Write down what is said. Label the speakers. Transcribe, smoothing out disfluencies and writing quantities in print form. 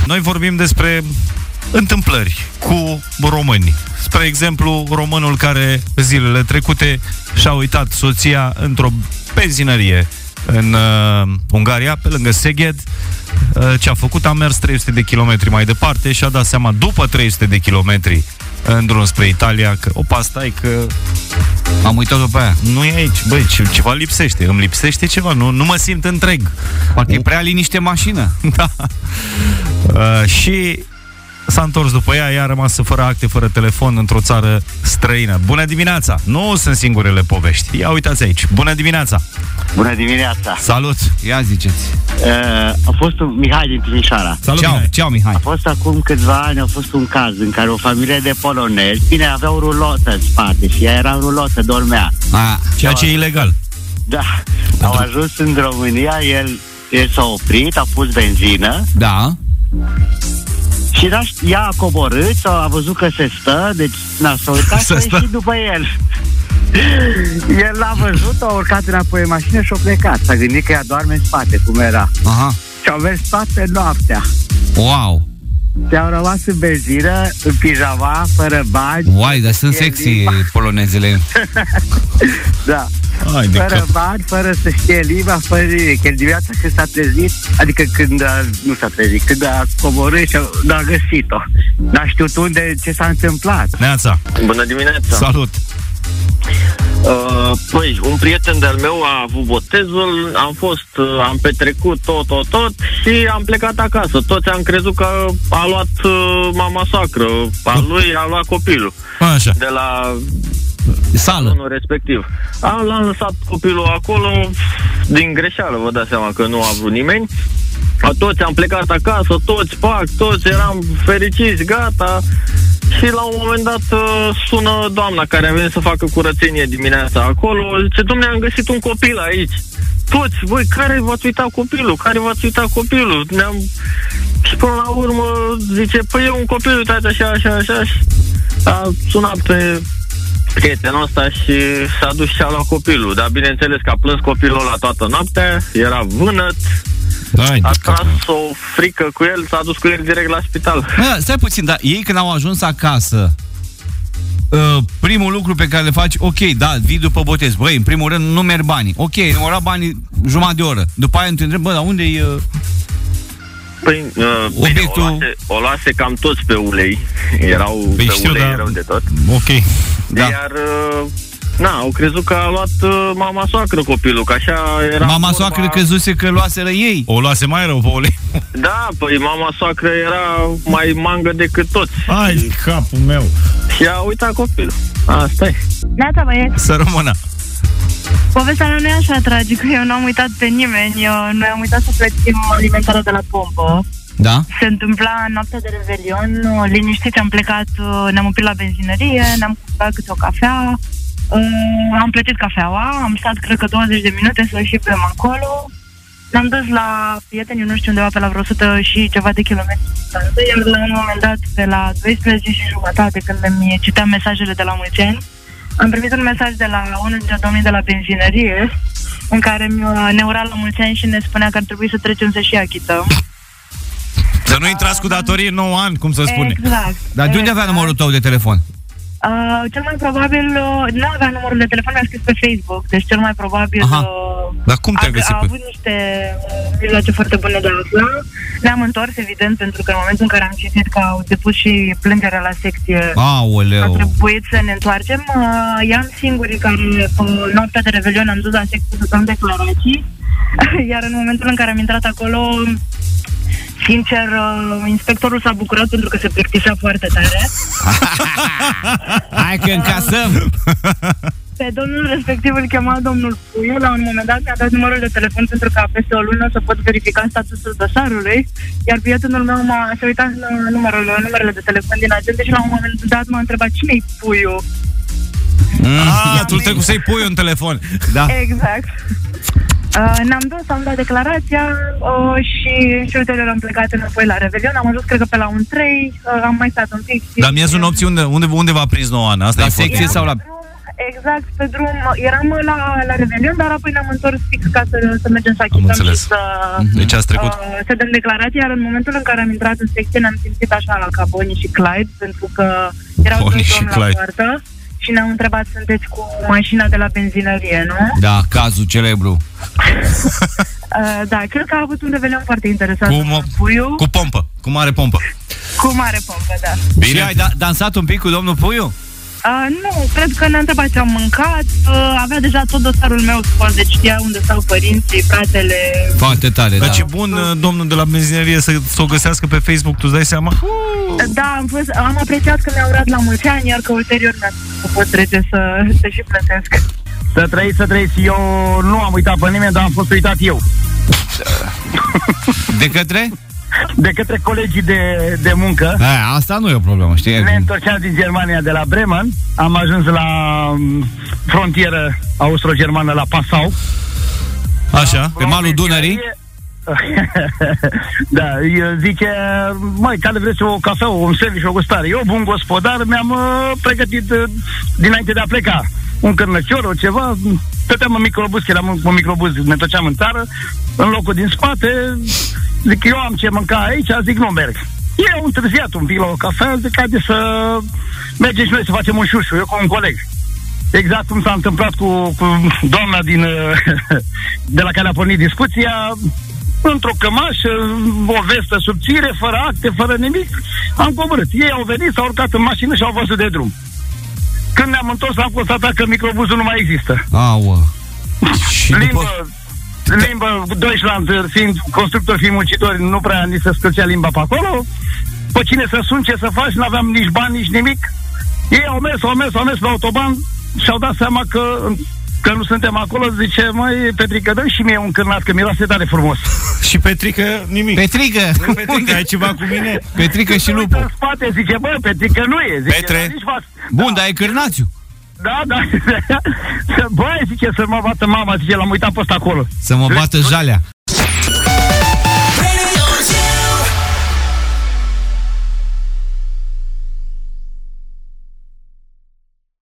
Speaker 1: Noi vorbim despre întâmplări cu români. Spre exemplu, românul care zilele trecute și-a uitat soția într-o benzinărie în Ungaria, pe lângă Szeged. Ce a făcut? A mers 300 de kilometri mai departe și a dat seama după 300 de kilometri în drum spre Italia că, opa, stai că
Speaker 2: am uitat-o pe aia.
Speaker 1: Nu e aici, băi, ceva lipsește. Îmi lipsește ceva, nu mă simt întreg.
Speaker 2: Parcă e prea liniște mașină.
Speaker 1: Da. Și s-a întors după ea, ea a rămas fără acte, fără telefon, într-o țară străină. Bună dimineața! Nu sunt singurele povești. Ia uitați aici. Bună dimineața!
Speaker 3: Bună dimineața!
Speaker 1: Salut!
Speaker 2: Ia ziceți.
Speaker 3: A fost un Mihai din Timișoara.
Speaker 1: Salut,
Speaker 2: Ceau, Mihai.
Speaker 3: A fost acum câțiva ani, a fost un caz în care o familie de polonezi, bine, aveau rulotă în spate și ea era în rulotă, dormea.
Speaker 1: Ceea ce e ilegal.
Speaker 3: Da. Au ajuns în România, el s-a oprit, a pus benzină.
Speaker 2: Da.
Speaker 3: Și ea a coborât, a văzut că se stă, deci s-a uitat și a ieșit după el. El l-a văzut, a urcat înapoi în mașină și a plecat. S-a gândit că ea doarme în spate, cum era.
Speaker 2: Aha.
Speaker 3: Și au mers toată noaptea.
Speaker 2: Wow.
Speaker 3: Și-au rămas în benzină, în pijama, fără bani.
Speaker 2: Uai, dar sunt sexy polonezele.
Speaker 3: Da. Fără bani, fără să știe limba, fără nimic. El dimineața când s-a trezit, adică când nu s-a trezit, când a coborât și n-a găsit-o. N-a știut unde, ce s-a întâmplat.
Speaker 1: Neața.
Speaker 4: Bună dimineața.
Speaker 1: Salut.
Speaker 4: Păi, un prieten de-al meu a avut botezul, am petrecut tot și am plecat acasă. Toți am crezut că a luat mama soacră, a lui a luat copilul.
Speaker 1: Așa.
Speaker 4: De la
Speaker 2: sală
Speaker 4: respectiv. L-am lăsat copilul acolo din greșeală, vă dați seama că nu a vrut nimeni. Toți am plecat acasă, toți eram fericiți, gata. Și la un moment dat sună doamna care a venit să facă curățenie dimineața acolo. Zice, dom'le, am găsit un copil aici. Toți, voi, care v-ați uitat copilul? Și până la urmă zice, păi e un copil, uitați așa. A sunat pe prietenul ăsta și s-a dus și a luat copilul. Dar bineînțeles că a plâns copilul ăla toată noaptea, era vânăt. A tras o frică cu el, s-a dus cu el direct la spital.
Speaker 2: Stai puțin, dar ei când au ajuns acasă, primul lucru pe care le faci, ok, da, vii după botez, băi, în primul rând nu merg banii. Ok, număra banii jumătate de oră. După aia te întreb, bă, dar unde e
Speaker 4: Păi,
Speaker 2: obiectul...
Speaker 4: o luase cam toți pe ulei. Erau pe ulei, rău de tot.
Speaker 1: Ok, da.
Speaker 4: Iar... au crezut că a luat mama soacră copilul, că așa era.
Speaker 2: Mama soacră crezuse că luaseră ei.
Speaker 1: O luase mai rău pe ulei.
Speaker 4: Da, păi mama soacră era mai mangă decât toți.
Speaker 1: Ai, capul meu.
Speaker 4: Și a uitat copilul. Asta e.
Speaker 5: Neața, băieți.
Speaker 1: Să rămână.
Speaker 5: Povestea mea nu e așa tragică, eu n-am uitat pe nimeni. Noi am uitat să plătim alimentarea de la pompă.
Speaker 2: Da?
Speaker 5: Se întâmpla noaptea de Revelion, liniștiți, am plecat, ne-am oprit la benzinărie, ne-am cumpărat câte o cafea. Am plătit cafeaua, am stat cred că 20 de minute să și bem acolo. Ne-am dus la prietenii, nu știu undeva pe la vreo 100 și ceva de kilometri distanță, iar la un moment dat, pe la 12 și jumătate, când îmi citeam mesajele de la mulți ani, am primit un mesaj de la unul dintre domnii de la benzinărie, în care ne ura la mulți ani și ne spunea că ar trebui să trecem să și achităm.
Speaker 1: Să nu intrați cu datorii în 9 ani, cum să spune.
Speaker 5: Exact.
Speaker 2: Dar de unde avea numărul tău de telefon?
Speaker 5: Cel mai probabil nu avea numărul de telefon, mi-a scris pe Facebook, deci cel mai probabil
Speaker 1: Dar cum te-a găsit?
Speaker 5: A avut niște mijloace foarte bune de a afla. Ne-am întors, evident, pentru că în momentul în care am citit că au depus și plângerea la secție, a trebuit să ne întoarcem. I-am singurii care noaptea de Revelion am dus la secție să dăm declarații, iar în momentul în care am intrat acolo, sincer, inspectorul s-a bucurat pentru că se plictisea foarte tare.
Speaker 2: Hai că încasăm!
Speaker 5: Pe domnul respectiv îl chema domnul Puiu. La un moment dat mi-a dat numărul de telefon pentru că peste o lună să pot verifica statusul dosarului. Iar prietenul meu s-a uitat la numerele de telefon din agenda și la un moment dat m-a întrebat cine-i Puiu.
Speaker 1: Tu trebuie să-i pui un telefon. Da.
Speaker 5: Exact. Ne-am dus, am dat declarația și ulterior am plecat înapoi la Revelion. Am ajuns, cred că pe la un 3, am mai stat un pic.
Speaker 1: Dar miezul nopții unde v-a prins 9 ani? Asta
Speaker 2: la secție sau la...
Speaker 5: exact pe drum. Eram la Revelion, dar apoi ne-am întors fix ca să mergem să
Speaker 1: Am
Speaker 5: achităm și
Speaker 1: înțeles. Deci ați trecut.
Speaker 5: să dăm declarații, iar în momentul în care am intrat în secție ne-am simțit așa ca Bonnie și Clyde, pentru că erau
Speaker 1: Bonnie
Speaker 5: doi
Speaker 1: și
Speaker 5: domni la
Speaker 1: Clyde.
Speaker 5: poartă și ne-au întrebat, sunteți cu mașina de la benzinărie, nu?
Speaker 2: Da, cazul celebru.
Speaker 5: Da, cred că a avut un revelion foarte interesant.
Speaker 1: Cu pompă, cu mare pompă.
Speaker 5: Cu mare pompă, da.
Speaker 2: Bine. Și ai dansat un pic cu domnul Puiu?
Speaker 5: Nu, cred că ne-a întrebat ce am mâncat. Avea deja tot dosarul meu scos, deci știa unde stau părinții, fratele.
Speaker 2: Foarte tare,
Speaker 1: Deci e bun domnul de la benzinărie să o găsească pe Facebook, tu îți dai seama?
Speaker 5: Da, am apreciat că mi-a urat la mulți ani, iar că ulterior mi-a spus că pot trece să și plătesc.
Speaker 3: Să trăiți, eu nu am uitat pe nimeni, dar am fost uitat eu.
Speaker 2: De către?
Speaker 3: De către colegii de muncă.
Speaker 2: Asta nu e o problemă, știi?
Speaker 3: Ne întorceam din Germania, de la Bremen. Am ajuns la frontieră austro-germană, la Passau.
Speaker 1: Așa,
Speaker 2: pe malul Dunării.
Speaker 3: Da, zice, măi, care vreți o cafea, un serviciu, o gustare? Eu, bun gospodar, mi-am pregătit dinainte de a pleca un cârnăcior, o ceva. Stăteam în microbus, că eram în microbus, ne întorceam în țară, în locul din spate. Zic, eu am ce mânca aici, zic, nu merg. Ei au întârziat un pic la o cafea, zic, haide să mergem și noi să facem un șușu, eu cu un coleg. Exact cum s-a întâmplat cu doamna de la care a pornit discuția, într-o cămașă, o vestă subțire, fără acte, fără nimic, am coborât. Ei au venit, s-au urcat în mașină și au văzut de drum. Când ne-am întors, am constatat că microbuzul nu mai există.
Speaker 2: Și
Speaker 3: Limbă Deutschland, fiind constructori, fiind muncitori, nu prea ni se scălcea limba pe acolo. Pe cine să sun, ce să faci, n-aveam nici bani, nici nimic. Ei au mers pe autoban și-au dat seama că nu suntem acolo. Zice, măi, Petrică, dă și mie un cârnat, că miroase tare frumos.
Speaker 1: Și Petrică, nimic.
Speaker 2: Petrică,
Speaker 1: ai ceva cu mine?
Speaker 2: Petrică și lupul.
Speaker 3: În spate, zice, bă, Petrică nu e. Zice,
Speaker 1: Petre.
Speaker 2: Bun, dar e cârnațiu.
Speaker 3: Da. Băi, zice, să mă bată mama, zice, l-am uitat pe ăsta acolo.
Speaker 2: Să mă bată jalea.